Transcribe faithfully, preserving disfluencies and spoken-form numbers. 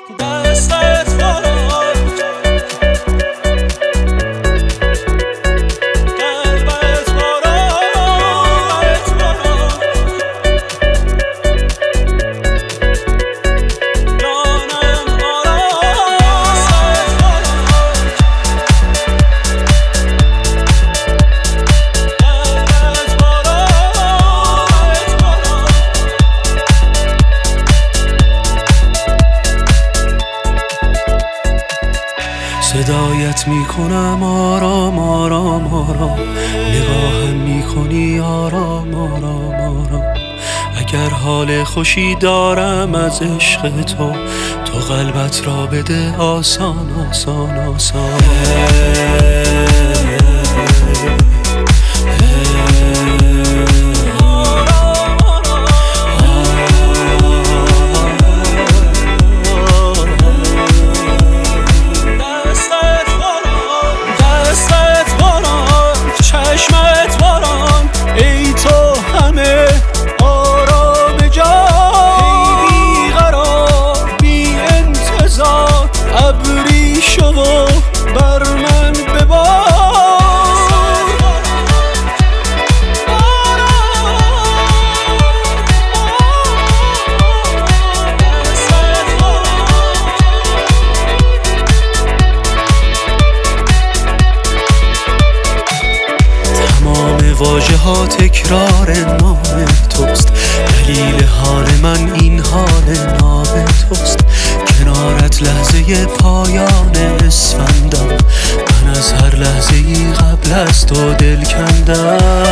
دستت باران قلبت باران جانم آرام صدایت میکنم آرام آرام آرام نگاهم میکنی آرام آرام آرام اگر حال خوشی دارم از عشق تو تو قلبت را بده آسان آسان آسان بر من ببار تمام واژه ها تکرار نام توست دلیل حال من این حال نام توست کنارت لحظه پایان اسفندم من از هر لحظه ای قبل از تو دل کندم